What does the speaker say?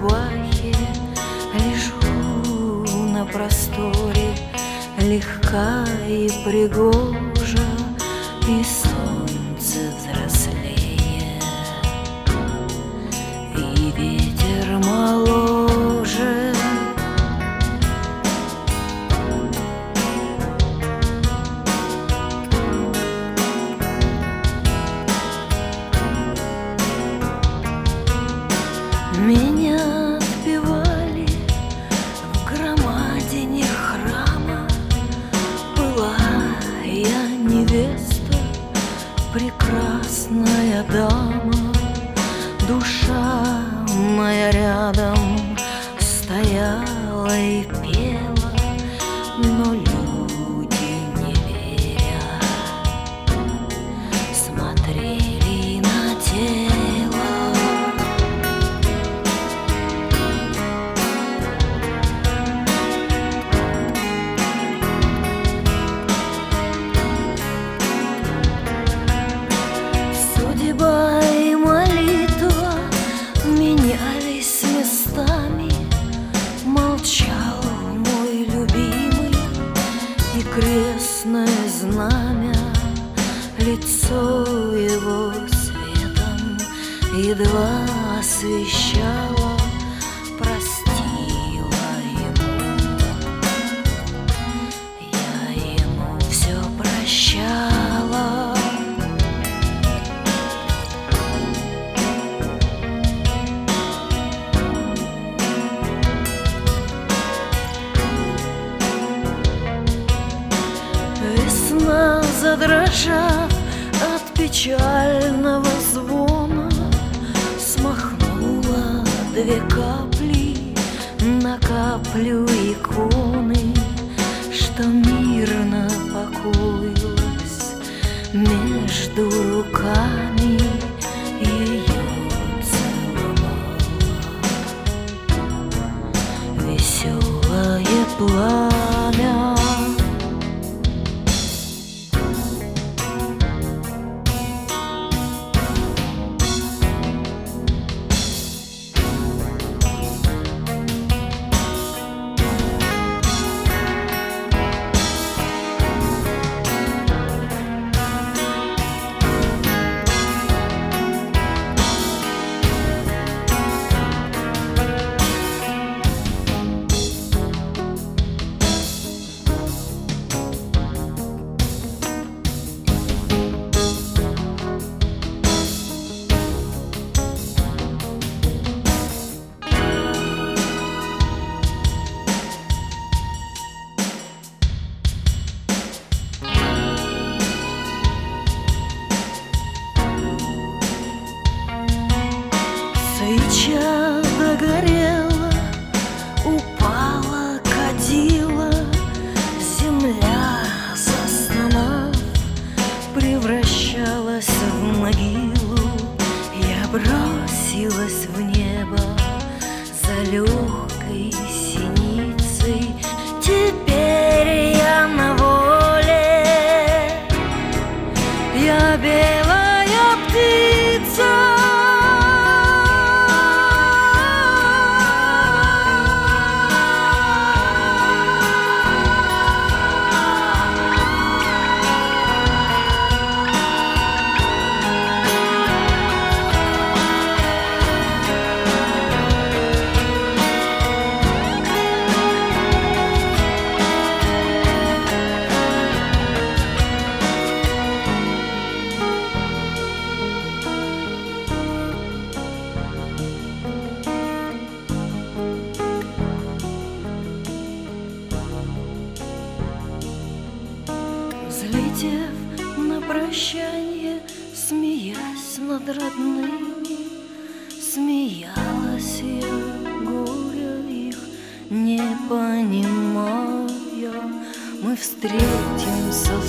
рубахе лежу на просторе, легка и пригожа, и солнце взрослее, и ветер моложе. Меня отпевали в громадине храма. Была я невеста, прекрасная дама. Душа моя рядом стояла и пела, но люди, не веря, смотрели на тело. Судьба и молитва менялись местами. Молчал мой любимый, и крестное знамя лицо его светом едва освещало. Простила ему, я ему все прощала. Весна, задрожав от печального звона, смахнула две капли на каплю иконы, что мирно покоилась между руками, ее целовала веселое пламя. Свеча догорела, упала, кадила, земля, застонав, превращалась в могилу. Я бросилась в небо за легкой синицей. Теперь я на воле, я белая птица. Взлетев на прощанье, смеясь над родными, смеялась я, горя их не понимая. Мы встретимся